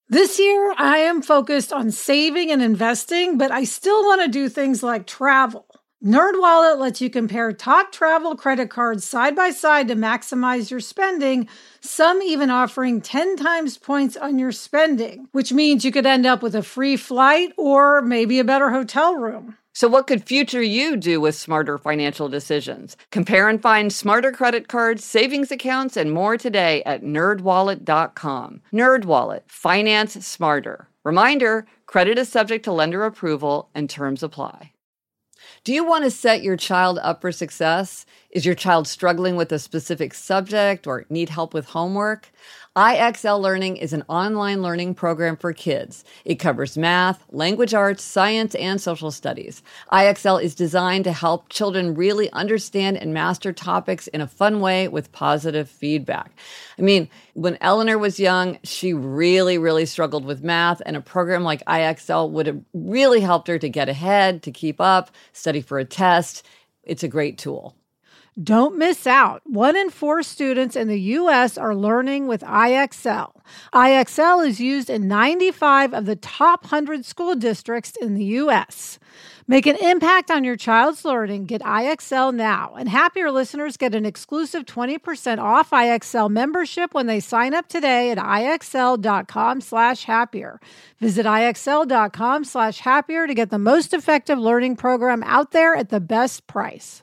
This year, I am focused on saving and investing, but I still want to do things like travel. NerdWallet lets you compare top travel credit cards side by side to maximize your spending, some even offering 10 times points on your spending, which means you could end up with a free flight or maybe a better hotel room. So what could future you do with smarter financial decisions? Compare and find smarter credit cards, savings accounts, and more today at nerdwallet.com. NerdWallet, finance smarter. Reminder, credit is subject to lender approval and terms apply. Do you want to set your child up for success? Is your child struggling with a specific subject or need help with homework? IXL Learning is an online learning program for kids. It covers math, language arts, science, and social studies. IXL is designed to help children really understand and master topics in a fun way with positive feedback. I mean, when Eleanor was young, she really struggled with math, and a program like IXL would have really helped her to get ahead, to keep up, study for a test. It's a great tool. Don't miss out. 1 in 4 students in the U.S. are learning with IXL. IXL is used in 95 of the top 100 school districts in the U.S. Make an impact on your child's learning. Get IXL now. And Happier listeners get an exclusive 20% off IXL membership when they sign up today at IXL.com/happier. Visit IXL.com/happier to get the most effective learning program out there at the best price.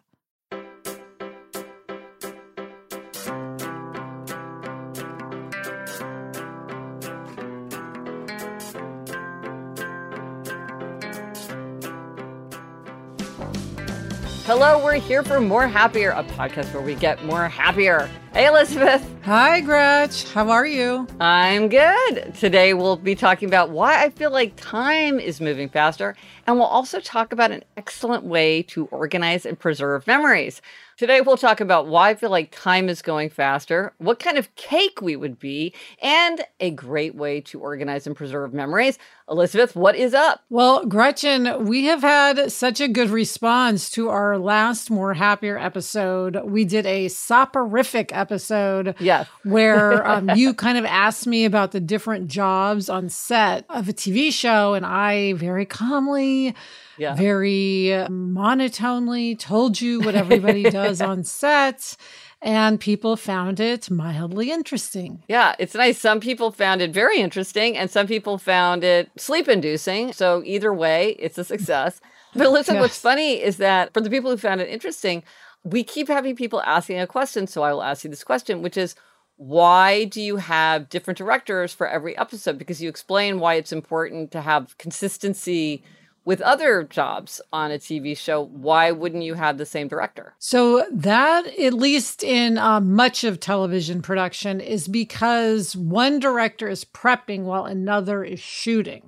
Hello, we're here for More Happier, a podcast where we get more happier. Hey, Elizabeth. Hi, Gretch. How are you? I'm good. Today we'll be talking about why I feel like time is moving faster, and we'll also talk about an excellent way to organize and preserve memories. Today we'll talk about why I feel like time is going faster, what kind of cake we would be, and a great way to organize and preserve memories. Elizabeth, what is up? Well, Gretchen, we have had such a good response to our last More Happier episode. We did a soporific episode where you kind of asked me about the different jobs on set of a TV show, and I very calmly, very monotonely told you what everybody does on set. And people found it mildly interesting. Yeah, it's nice. Some people found it very interesting, and some people found it sleep-inducing. So either way, it's a success. But listen, what's funny is that for the people who found it interesting, we keep having people asking a question. So I will ask you this question, which is, why do you have different directors for every episode? Because you explain why it's important to have consistency with other jobs on a TV show. Why wouldn't you have the same director? So that, at least in much of television production, is because one director is prepping while another is shooting.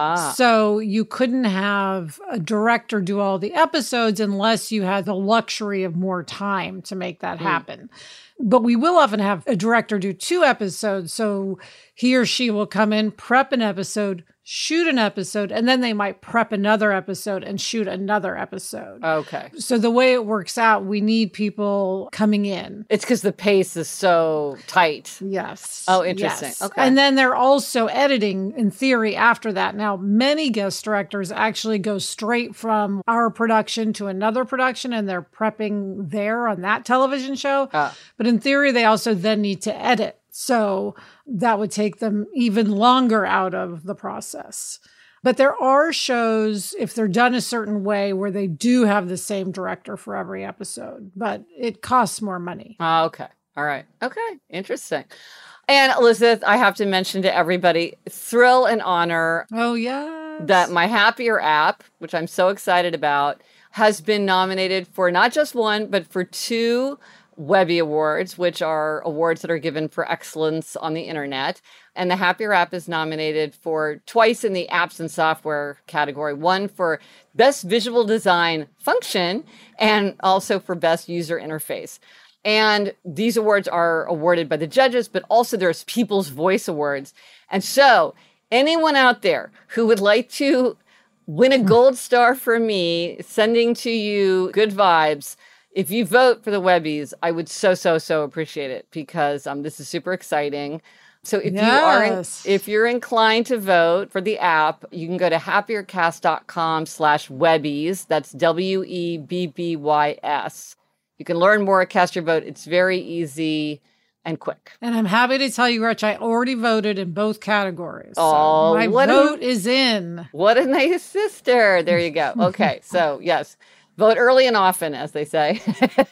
So you couldn't have a director do all the episodes unless you had the luxury of more time to make that happen. But we will often have a director do 2 episodes. So he or she will come in, prep an episode, shoot an episode, and then they might prep another episode and shoot another episode. Okay. So the way it works out, we need people coming in. It's because the pace is so tight. Yes. Oh, interesting. Yes. Okay. And then they're also editing, in theory, after that. Now, many guest directors actually go straight from our production to another production, and they're prepping there on that television show. But in theory, they also then need to edit. So that would take them even longer out of the process. But there are shows, if they're done a certain way, where they do have the same director for every episode, but it costs more money. Okay. All right. Okay. Interesting. And Elizabeth, I have to mention to everybody, thrill and honor. Oh, yes. That My Happier app, which I'm so excited about, has been nominated for not just one, but for 2 Webby Awards, which are awards that are given for excellence on the internet. And the Happier app is nominated for twice in the apps and software category, one for best visual design function and also for best user interface. And these awards are awarded by the judges, but also there's People's Voice Awards. And so anyone out there who would like to win a gold star from me, sending to you good vibes, if you vote for the Webbies, I would so appreciate it, because this is super exciting. So Yes. if you're inclined to vote for the app, you can go to happiercast.com/webbies. That's WEBBYS. You can learn more, cast your vote. It's very easy and quick. And I'm happy to tell you, Gretch, I already voted in both categories. Oh, so my vote is in. What a nice sister. There you go. Okay. So, yes, vote early and often, as they say.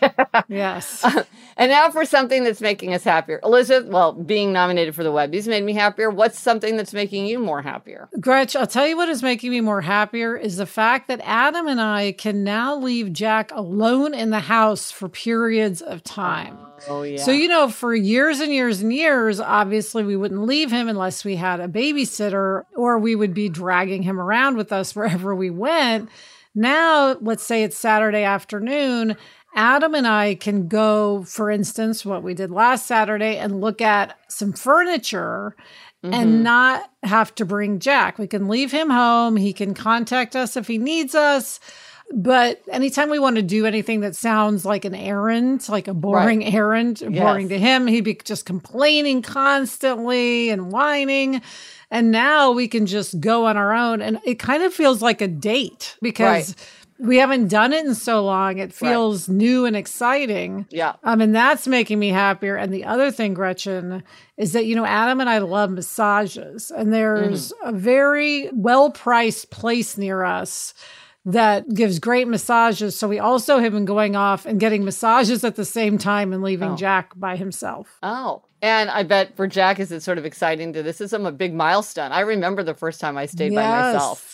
Yes. And now for something that's making us happier. Elizabeth, well, being nominated for the Webbies made me happier. What's something that's making you more happier? Gretch, I'll tell you what is making me more happier is the fact that Adam and I can now leave Jack alone in the house for periods of time. Oh, yeah. So, for years and years and years, obviously we wouldn't leave him unless we had a babysitter, or we would be dragging him around with us wherever we went. Now, let's say it's Saturday afternoon, Adam and I can go, for instance, what we did last Saturday, and look at some furniture and not have to bring Jack. We can leave him home. He can contact us if he needs us. But anytime we want to do anything that sounds like an errand, like a boring errand, boring to him, he'd be just complaining constantly and whining. And now we can just go on our own. And it kind of feels like a date because we haven't done it in so long. It feels new and exciting. Yeah. And that's making me happier. And the other thing, Gretchen, is that, Adam and I love massages. And there's a very well-priced place near us that gives great massages. So we also have been going off and getting massages at the same time and leaving Jack by himself. Oh, and I bet for Jack, is it sort of exciting this is a big milestone. I remember the first time I stayed by myself.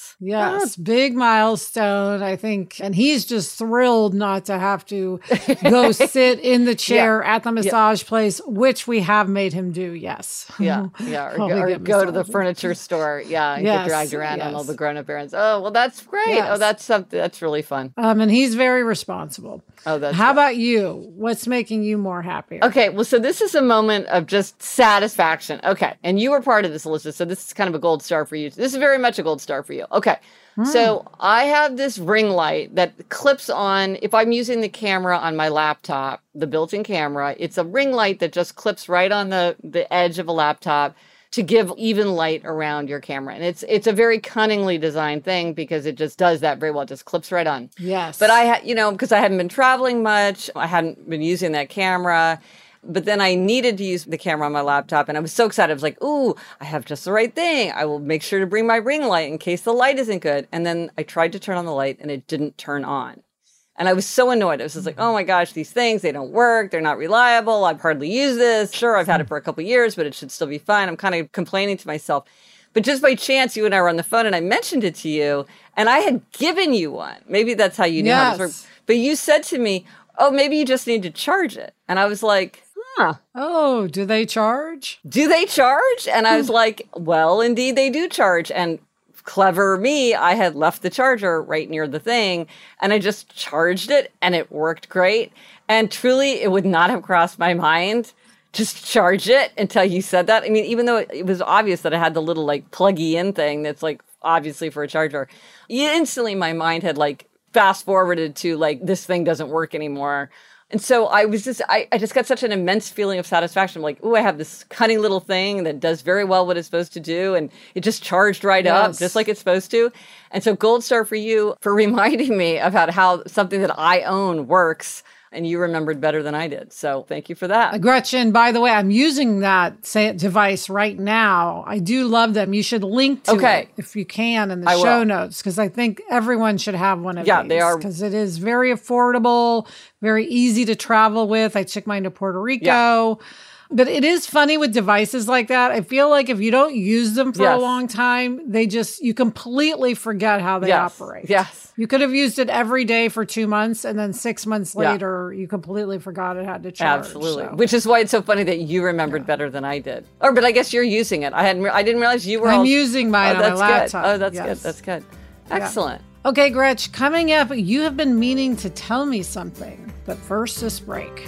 Yes, big milestone, I think. And he's just thrilled not to have to go sit in the chair at the massage place, which we have made him do, yes. Or go to the furniture store, and get dragged around on all the grown-up errands. Oh, well, that's great. Yes. Oh, that's something that's really fun. And he's very responsible. Oh, that's How about you? What's making you more happier? Okay, well, so this is a moment of just satisfaction. Okay, and you were part of this, Elizabeth, so this is kind of a gold star for you. This is very much a gold star for you. Okay, so I have this ring light that clips on, if I'm using the camera on my laptop, the built-in camera, it's a ring light that just clips right on the edge of a laptop to give even light around your camera. And it's a very cunningly designed thing because it just does that very well. It just clips right on. Yes. But because I hadn't been traveling much, I hadn't been using that camera. But then I needed to use the camera on my laptop, and I was so excited. I was like, ooh, I have just the right thing. I will make sure to bring my ring light in case the light isn't good. And then I tried to turn on the light, and it didn't turn on. And I was so annoyed. I was just like, oh my gosh, these things, they don't work. They're not reliable. I've hardly used this. Sure, I've had it for a couple of years, but it should still be fine. I'm kind of complaining to myself. But just by chance, you and I were on the phone, and I mentioned it to you, and I had given you one. Maybe that's how you knew how this worked. But you said to me, oh, maybe you just need to charge it. And I was like, huh. Oh, do they charge? Do they charge? And I was like, well, indeed they do charge. And clever me, I had left the charger right near the thing, and I just charged it, and it worked great. And truly, it would not have crossed my mind just charge it until you said that. I mean, even though it was obvious that I had the little pluggy in thing that's obviously for a charger, instantly my mind had fast forwarded to this thing doesn't work anymore. And so I just got such an immense feeling of satisfaction. I'm like, ooh, I have this cunning little thing that does very well what it's supposed to do. And it just charged right up, just like it's supposed to. And so gold star for you for reminding me about how something that I own works. And you remembered better than I did. So thank you for that. Gretchen, by the way, I'm using that device right now. I do love them. You should link to it if you can in the show notes, because I think everyone should have one of these. Yeah, they are. Because it is very affordable, very easy to travel with. I took mine to Puerto Rico. Yeah. But it is funny with devices like that. I feel like if you don't use them for a long time, you completely forget how they operate. Yes. You could have used it every day for 2 months, and then 6 months later, you completely forgot it had to charge. Absolutely. So. Which is why it's so funny that you remembered better than I did. But I guess you're using it. I didn't realize you were. I'm using mine on my laptop. Oh, that's good. That's good. Excellent. Yeah. Okay, Gretch, coming up, you have been meaning to tell me something. But first, this break.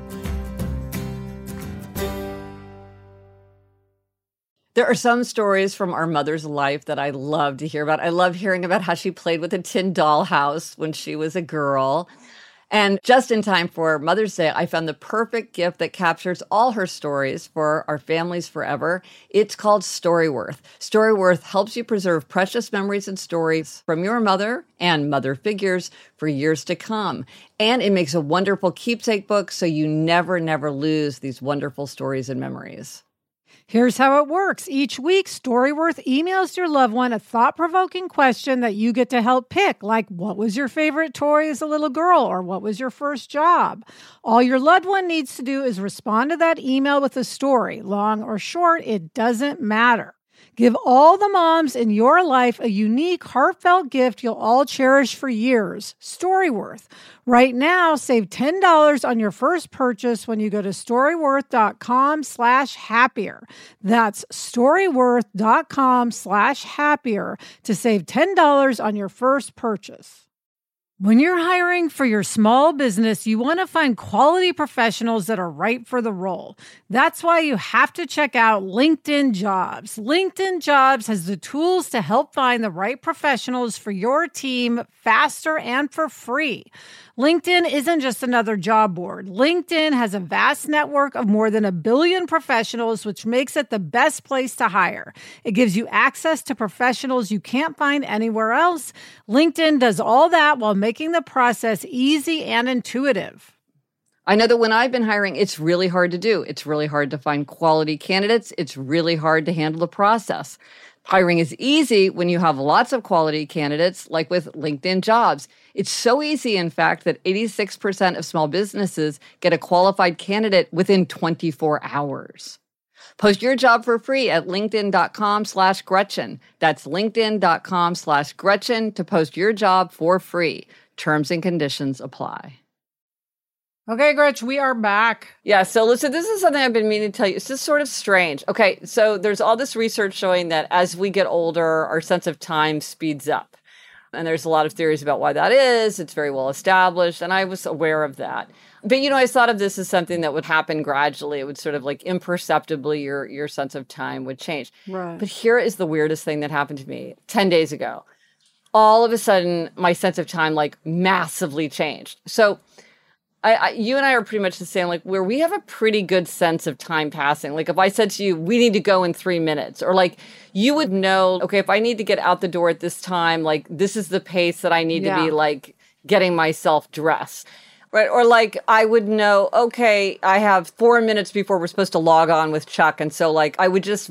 There are some stories from our mother's life that I love to hear about. I love hearing about how she played with a tin dollhouse when she was a girl. And just in time for Mother's Day, I found the perfect gift that captures all her stories for our families forever. It's called Storyworth. Storyworth helps you preserve precious memories and stories from your mother and mother figures for years to come. And it makes a wonderful keepsake book so you never lose these wonderful stories and memories. Here's how it works. Each week, Storyworth emails your loved one a thought-provoking question that you get to help pick, like what was your favorite toy as a little girl, or what was your first job? All your loved one needs to do is respond to that email with a story. Long or short, it doesn't matter. Give all the moms in your life a unique, heartfelt gift you'll all cherish for years. Storyworth. Right now, save $10 on your first purchase when you go to storyworth.com/happier. That's storyworth.com/happier to save $10 on your first purchase. When you're hiring for your small business, you want to find quality professionals that are right for the role. That's why you have to check out LinkedIn Jobs. LinkedIn Jobs has the tools to help find the right professionals for your team faster and for free. LinkedIn isn't just another job board. LinkedIn has a vast network of more than 1 billion professionals, which makes it the best place to hire. It gives you access to professionals you can't find anywhere else. LinkedIn does all that while making the process easy and intuitive. I know that when I've been hiring, it's really hard to do. It's really hard to find quality candidates. It's really hard to handle the process. Hiring is easy when you have lots of quality candidates, like with LinkedIn Jobs. It's so easy, in fact, that 86% of small businesses get a qualified candidate within 24 hours. Post your job for free at linkedin.com/Gretchen. That's linkedin.com/Gretchen to post your job for free. Terms and conditions apply. Okay, Gretchen, we are back. Yeah, so listen, this is something I've been meaning to tell you. It's just sort of strange. Okay, so there's all this research showing that as we get older, our sense of time speeds up. And there's a lot of theories about why that is. It's very well established, and I was aware of that. But, I thought of this as something that would happen gradually. It would sort of like imperceptibly, your sense of time would change. Right. But here is the weirdest thing that happened to me 10 days ago. All of a sudden, my sense of time like massively changed. So you and I are pretty much the same, like where we have a pretty good sense of time passing. Like if I said to you, we need to go in 3 minutes, or like you would know, okay, if I need to get out the door at this time, like this is the pace that I need to be like getting myself dressed. Right. Or like I would know, okay, I have 4 minutes before we're supposed to log on with Chuck. And so like I would just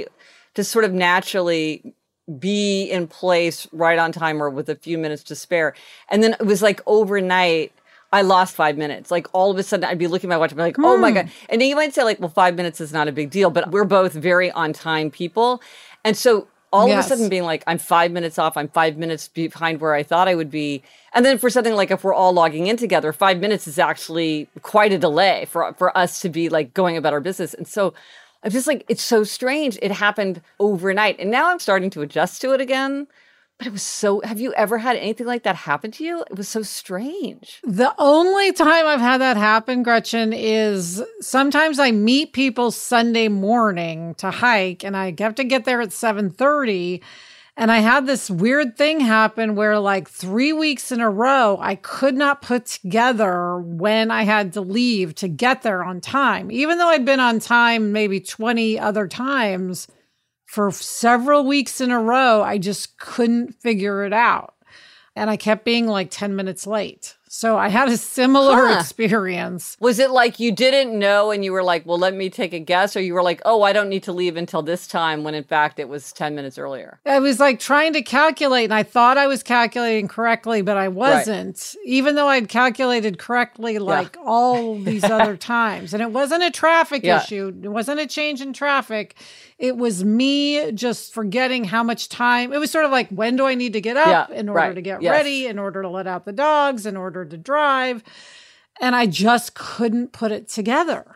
sort of naturally be in place right on time or with a few minutes to spare. And then it was like overnight, I lost 5 minutes. Like all of a sudden I'd be looking at my watch and be like, oh my God. And then you might say like, well, 5 minutes is not a big deal, but we're both very on time people. And so all of a sudden being like, I'm 5 minutes off, I'm 5 minutes behind where I thought I would be. And then for something like if we're all logging in together, 5 minutes is actually quite a delay for us to be like going about our business. And so I'm just like, it's so strange. It happened overnight. And now I'm starting to adjust to it again. But it was have you ever had anything like that happen to you? It was so strange. The only time I've had that happen, Gretchen, is sometimes I meet people Sunday morning to hike and I have to get there at 7:30. And I had this weird thing happen where like 3 weeks in a row, I could not put together when I had to leave to get there on time. Even though I'd been on time maybe 20 other times, for several weeks in a row, I just couldn't figure it out. And I kept being like 10 minutes late. So I had a similar experience. Was it like you didn't know and you were like, well, let me take a guess? Or you were like, oh, I don't need to leave until this time, when in fact it was 10 minutes earlier? I was like trying to calculate, and I thought I was calculating correctly, but I wasn't, even though I'd calculated correctly like all these other times. And it wasn't a traffic issue. It wasn't a change in traffic. It was me just forgetting how much time. It was sort of like, when do I need to get up in order to get ready, in order to let out the dogs, in order to drive? And I just couldn't put it together.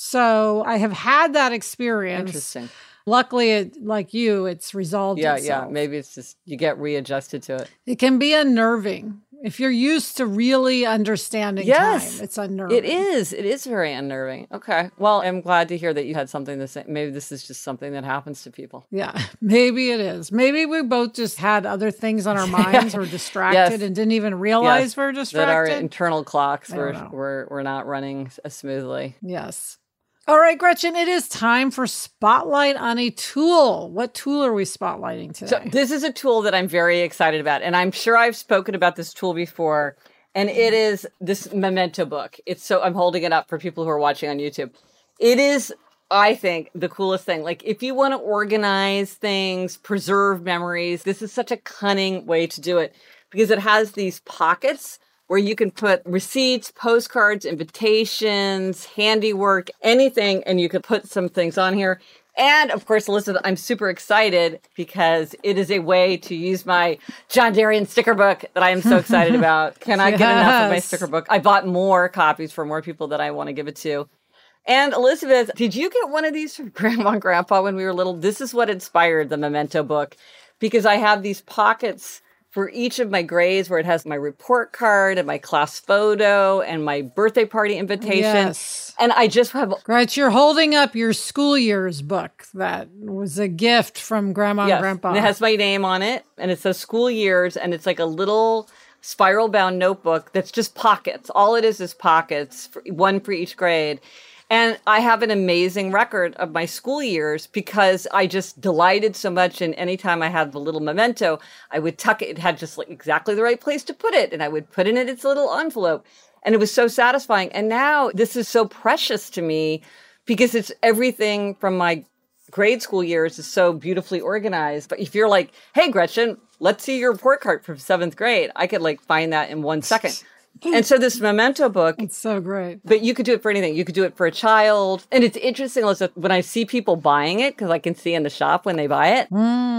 So I have had that experience. Interesting. Luckily, like you, it's resolved itself. Yeah. Maybe it's just you get readjusted to it. It can be unnerving. If you're used to really understanding time, it's unnerving. It is. It is very unnerving. Okay. Well, I'm glad to hear that you had something to say. Maybe this is just something that happens to people. Yeah, maybe it is. Maybe we both just had other things on our minds or distracted and didn't even realize we're distracted. That our internal clocks were not running as smoothly. Yes. All right, Gretchen, it is time for Spotlight on a Tool. What tool are we spotlighting today? So this is a tool that I'm very excited about, and I'm sure I've spoken about this tool before, and it is this Memento book. I'm holding it up for people who are watching on YouTube. It is, I think, the coolest thing. Like, if you want to organize things, preserve memories, this is such a cunning way to do it because it has these pockets where you can put receipts, postcards, invitations, handiwork, anything, and you could put some things on here. And of course, Elizabeth, I'm super excited because it is a way to use my John Darien sticker book that I am so excited about. Cannot get enough of my sticker book. I bought more copies for more people that I want to give it to. And Elizabeth, did you get one of these from Grandma and Grandpa when we were little? This is what inspired the Memento book because I have these pockets for each of my grades where it has my report card and my class photo and my birthday party invitation. Yes. And I just have... Gretch, you're holding up your school years book that was a gift from Grandma and Grandpa. And it has my name on it, and it says school years, and it's like a little spiral-bound notebook that's just pockets. All it is pockets, one for each grade. And I have an amazing record of my school years because I just delighted so much. And anytime I had the little memento, I would tuck it. It had just like exactly the right place to put it. And I would put it in its little envelope. And it was so satisfying. And now this is so precious to me because it's everything from my grade school years is so beautifully organized. But if you're like, hey, Gretchen, let's see your report card from 7th grade, I could like find that in 1 second. And so this Memento book, it's so great. But you could do it for anything. You could do it for a child. And it's interesting, Elizabeth, when I see people buying it, because I can see in the shop when they buy it,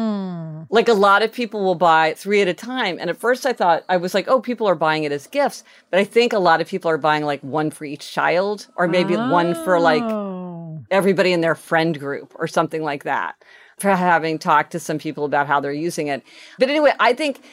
like a lot of people will buy 3 at a time. And at first I was like, oh, people are buying it as gifts. But I think a lot of people are buying like 1 for each child or maybe 1 for like everybody in their friend group or something like that, for having talked to some people about how they're using it. But anyway, I think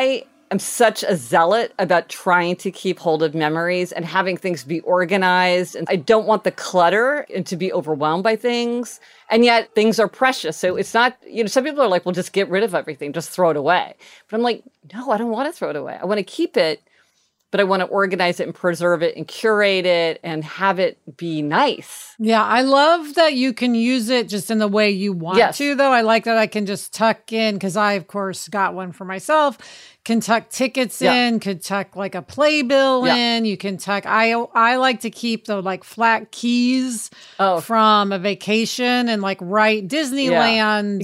I'm such a zealot about trying to keep hold of memories and having things be organized. And I don't want the clutter and to be overwhelmed by things. And yet things are precious. So it's not, some people are like, well, just get rid of everything, just throw it away. But I'm like, no, I don't want to throw it away. I want to keep it, but I want to organize it and preserve it and curate it and have it be nice. Yeah, I love that you can use it just in the way you want to, though. I like that I can just tuck in, because I, of course, got one for myself, can tuck tickets in, could tuck like a playbill in. You can tuck, I like to keep the like flat keys from a vacation and like write Disneyland,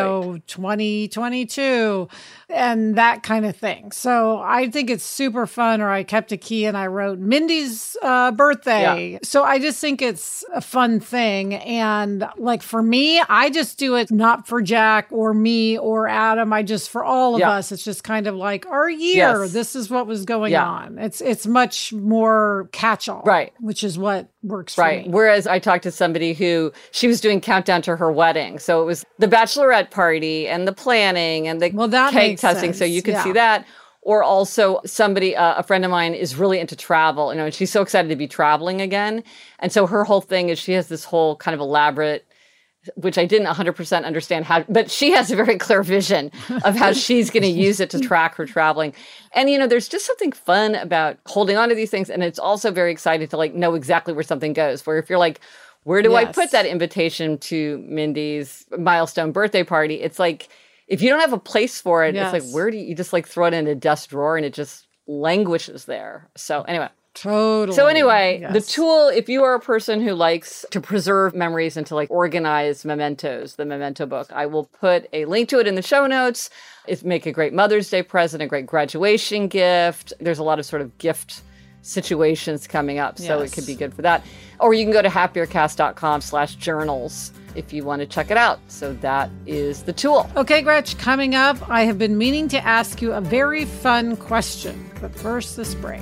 2022 and that kind of thing. So I think it's super fun. Or I kept a key and I wrote Mindy's birthday. Yeah. So I just think it's a fun thing. And like for me, I just do it not for Jack or me or Adam. I just, for all of us, it's just kind of like our year. Yes. This is what was going on. It's much more catch-all, right? Which is what works for me. Whereas I talked to somebody who, she was doing countdown to her wedding. So it was the bachelorette party and the planning and the cake testing. So you can see that. Or also somebody, a friend of mine is really into travel, and she's so excited to be traveling again. And so her whole thing is she has this whole kind of elaborate, which I didn't 100% understand how, but she has a very clear vision of how she's going to use it to track her traveling. And, there's just something fun about holding on to these things. And it's also very exciting to like know exactly where something goes, where if you're like, where do I put that invitation to Mindy's milestone birthday party? It's like, if you don't have a place for it, it's like, where do you just like throw it in a desk drawer and it just languishes there. So anyway. Totally. So anyway, the tool, if you are a person who likes to preserve memories and to like organize mementos, the Memento book, I will put a link to it in the show notes. It's make a great Mother's Day present, a great graduation gift. There's a lot of sort of gift situations coming up, so it could be good for that. Or you can go to happiercast.com/journals if you want to check it out. So that is the tool. Okay, Gretch, coming up, I have been meaning to ask you a very fun question. But first, this break.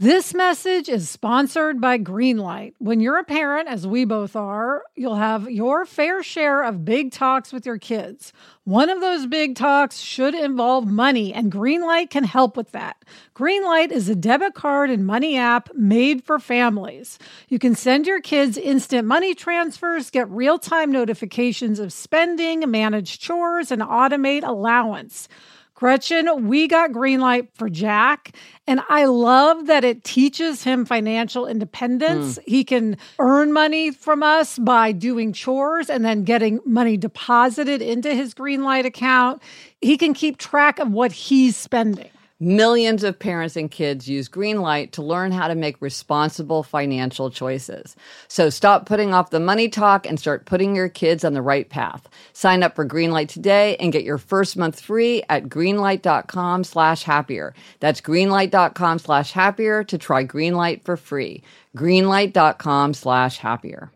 This message is sponsored by Greenlight. When you're a parent, as we both are, you'll have your fair share of big talks with your kids. One of those big talks should involve money, and Greenlight can help with that. Greenlight is a debit card and money app made for families. You can send your kids instant money transfers, get real-time notifications of spending, manage chores, and automate allowance. Gretchen, we got Greenlight for Jack, and I love that it teaches him financial independence. He can earn money from us by doing chores and then getting money deposited into his Greenlight account. He can keep track of what he's spending. Millions of parents and kids use Greenlight to learn how to make responsible financial choices. So stop putting off the money talk and start putting your kids on the right path. Sign up for Greenlight today and get your first month free at greenlight.com/happier. That's greenlight.com/happier to try Greenlight for free. greenlight.com/happier.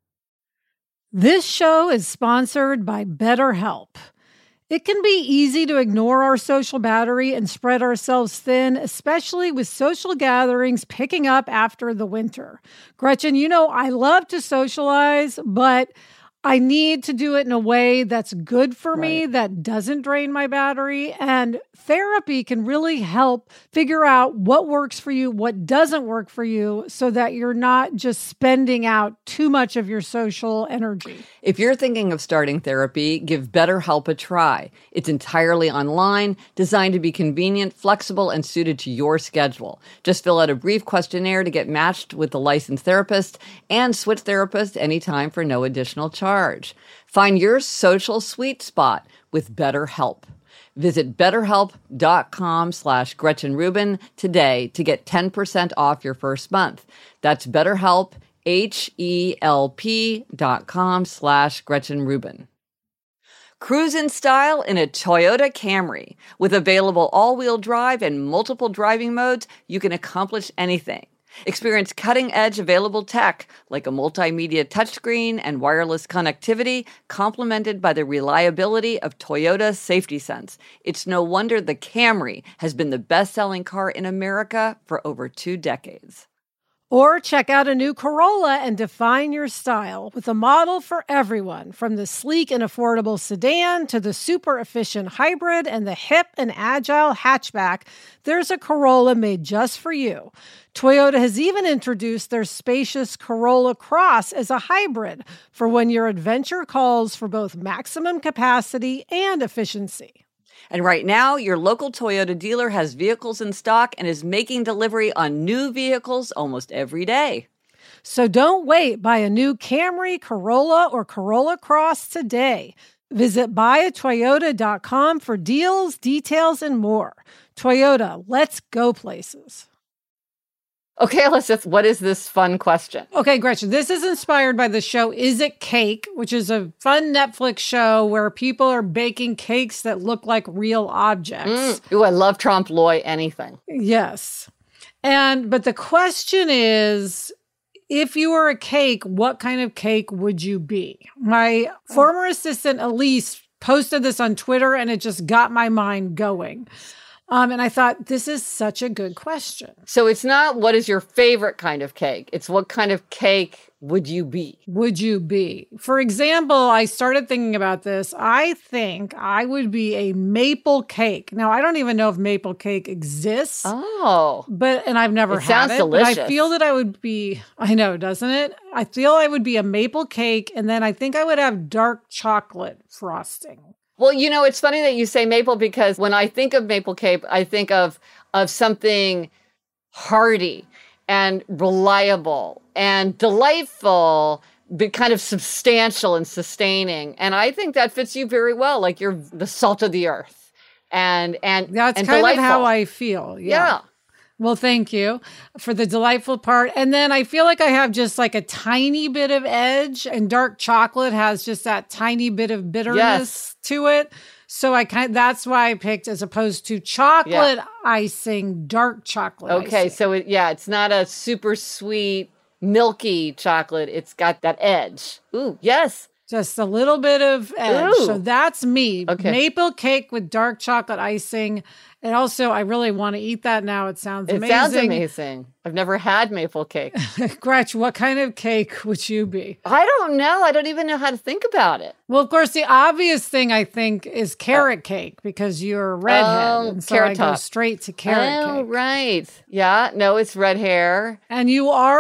This show is sponsored by BetterHelp. It can be easy to ignore our social battery and spread ourselves thin, especially with social gatherings picking up after the winter. Gretchen, you know, I love to socialize, but I need to do it in a way that's good for me, that doesn't drain my battery. And therapy can really help figure out what works for you, what doesn't work for you, so that you're not just spending out too much of your social energy. If you're thinking of starting therapy, give BetterHelp a try. It's entirely online, designed to be convenient, flexible, and suited to your schedule. Just fill out a brief questionnaire to get matched with a licensed therapist and switch therapists anytime for no additional charge. Find your social sweet spot with BetterHelp. Visit betterhelp.com/Gretchen Rubin today to get 10% off your first month. That's BetterHelp, HELP.com/Gretchen Rubin. Cruise in style in a Toyota Camry. With available all-wheel drive and multiple driving modes, you can accomplish anything. Experience cutting-edge available tech like a multimedia touchscreen and wireless connectivity, complemented by the reliability of Toyota Safety Sense. It's no wonder the Camry has been the best-selling car in America for over 2 decades. Or check out a new Corolla and define your style with a model for everyone, from the sleek and affordable sedan to the super efficient hybrid and the hip and agile hatchback. There's a Corolla made just for you. Toyota has even introduced their spacious Corolla Cross as a hybrid for when your adventure calls for both maximum capacity and efficiency. And right now, your local Toyota dealer has vehicles in stock and is making delivery on new vehicles almost every day. So don't wait. Buy a new Camry, Corolla, or Corolla Cross today. Visit buyatoyota.com for deals, details, and more. Toyota, let's go places. Okay, Elizabeth, what is this fun question? Okay, Gretchen, this is inspired by the show Is It Cake, which is a fun Netflix show where people are baking cakes that look like real objects. Ooh, I love trompe l'oeil anything. Yes. But the question is, if you were a cake, what kind of cake would you be? My former assistant, Elise, posted this on Twitter, and it just got my mind going. And I thought, this is such a good question. So it's not what is your favorite kind of cake. It's what kind of cake would you be? Would you be? For example, I started thinking about this. I think I would be a maple cake. Now, I don't even know if maple cake exists. Oh. And I've never had it. Sounds delicious. But I feel that I would be, I know, doesn't it? I feel I would be a maple cake, and then I think I would have dark chocolate frosting. Well, you know, it's funny that you say maple, because when I think of maple cake, I think of something hearty and reliable and delightful, but kind of substantial and sustaining. And I think that fits you very well. Like, you're the salt of the earth. And that's and kind delightful. of how I feel. Yeah. Well, thank you for the delightful part. And then I feel like I have just like a tiny bit of edge, and dark chocolate has just that tiny bit of bitterness to it. So that's why I picked, as opposed to chocolate icing, dark chocolate icing. Okay, so it's not a super sweet, milky chocolate. It's got that edge. Ooh, yes. Just a little bit of edge. Ooh. So that's me. Okay. Maple cake with dark chocolate icing. And also, I really want to eat that now. It sounds amazing. It sounds amazing. I've never had maple cake. Gretch, what kind of cake would you be? I don't know. I don't even know how to think about it. Well, of course, the obvious thing I think is carrot cake because you're a redhead. And so I go straight to carrot cake. Oh, right. Yeah. No, it's red hair. And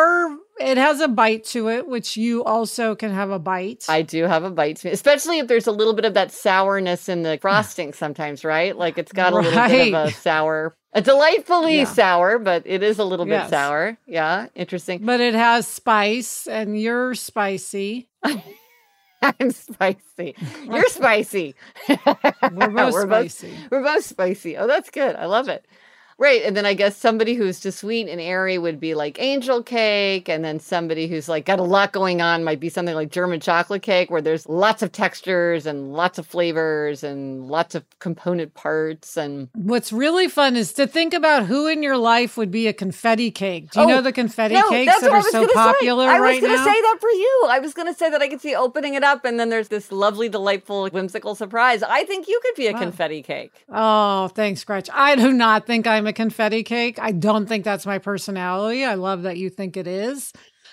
it has a bite to it, which you also can have a bite. I do have a bite to me, especially if there's a little bit of that sourness in the frosting sometimes, right? Like it's got a little bit of a sour, a delightfully sour, but it is a little bit sour. Yeah, interesting. But it has spice and you're spicy. I'm spicy. You're spicy. We're both spicy. We're both spicy. Oh, that's good. I love it. Right. And then I guess somebody who's too sweet and airy would be like angel cake. And then somebody who's like got a lot going on might be something like German chocolate cake, where there's lots of textures and lots of flavors and lots of component parts. And what's really fun is to think about who in your life would be a confetti cake. Do you know the confetti cakes that are so popular right now? I was going to say that for you. I was going to say that I could see opening it up and then there's this lovely, delightful, whimsical surprise. I think you could be a confetti cake. Oh, thanks, Gretch. I do not think I'm a confetti cake. I don't think that's my personality. I love that you think it is,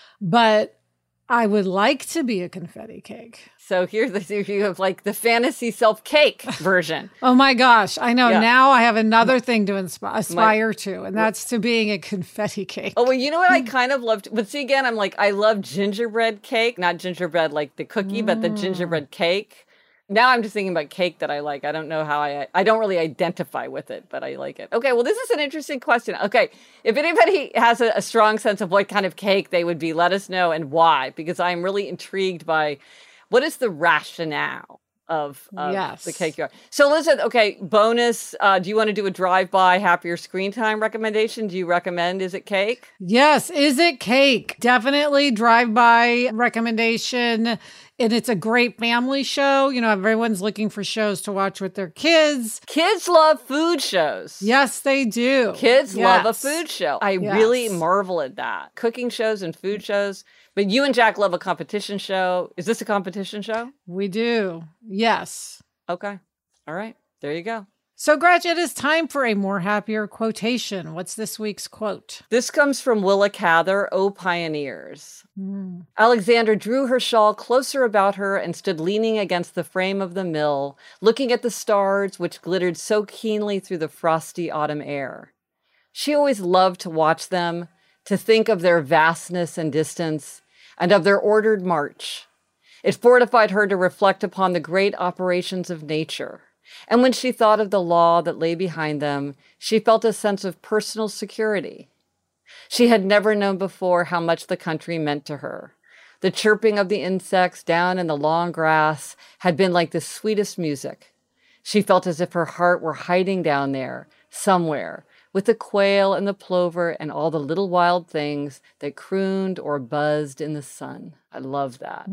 but I would like to be a confetti cake. So here's you have like the fantasy self cake version. Oh my gosh. I know. Yeah. Now I have another thing to aspire to, and that's to being a confetti cake. Oh, well, you know what I kind of loved? But see, again, I'm like, I love gingerbread cake, not gingerbread like the cookie, but the gingerbread cake. Now I'm just thinking about cake that I like. I don't know how I don't really identify with it, but I like it. Okay, well, this is an interesting question. Okay, if anybody has a strong sense of what kind of cake they would be, let us know and why, because I'm really intrigued by what is the rationale of the cake you are. So listen, okay, bonus, do you want to do a drive-by happier screen time recommendation? Do you recommend Is It Cake? Yes, Is It Cake? Definitely drive-by recommendation. And it's a great family show. You know, everyone's looking for shows to watch with their kids. Kids love food shows. Yes, they do. Kids love a food show. I really marvel at that. Cooking shows and food shows. But you and Jack love a competition show. Is this a competition show? We do. Yes. Okay. All right. There you go. So, Gretch, it is time for a more happier quotation. What's this week's quote? This comes from Willa Cather, O Pioneers. Alexandra drew her shawl closer about her and stood leaning against the frame of the mill, looking at the stars which glittered so keenly through the frosty autumn air. She always loved to watch them, to think of their vastness and distance, and of their ordered march. It fortified her to reflect upon the great operations of nature. And when she thought of the law that lay behind them, she felt a sense of personal security. She had never known before how much the country meant to her. The chirping of the insects down in the long grass had been like the sweetest music. She felt as if her heart were hiding down there, somewhere, with the quail and the plover and all the little wild things that crooned or buzzed in the sun. I love that.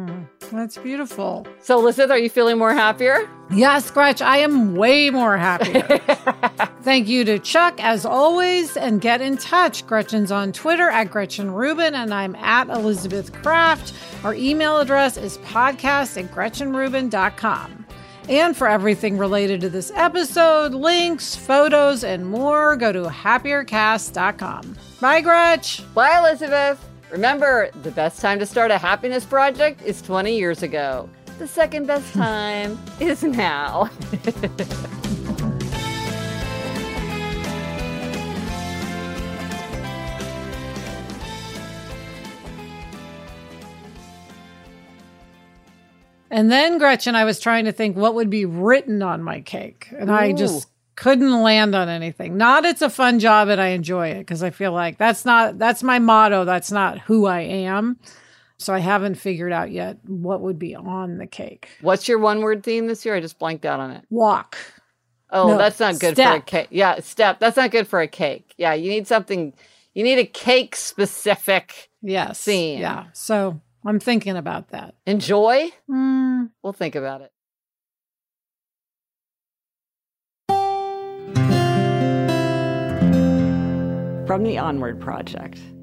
That's beautiful. So, Elizabeth, are you feeling more happier? Yes, Gretch, I am way more happier. Thank you to Chuck, as always, and get in touch. Gretchen's on Twitter at Gretchen Rubin, and I'm at Elizabeth Kraft. Our email address is podcast@GretchenRubin.com. And for everything related to this episode, links, photos, and more, go to happiercast.com. Bye, Gretch. Bye, Elizabeth. Remember, the best time to start a happiness project is 20 years ago. The second best time is now. And then, Gretchen, I was trying to think what would be written on my cake. And I just couldn't land on anything. Not it's a fun job and I enjoy it, because I feel like that's my motto. That's not who I am. So I haven't figured out yet what would be on the cake. What's your one-word theme this year? I just blanked out on it. Walk. Oh, no, that's not good for a cake. Yeah, step. That's not good for a cake. Yeah, you need something. You need a cake-specific theme. Yeah, so I'm thinking about that. Enjoy? We'll think about it. From the Onward Project.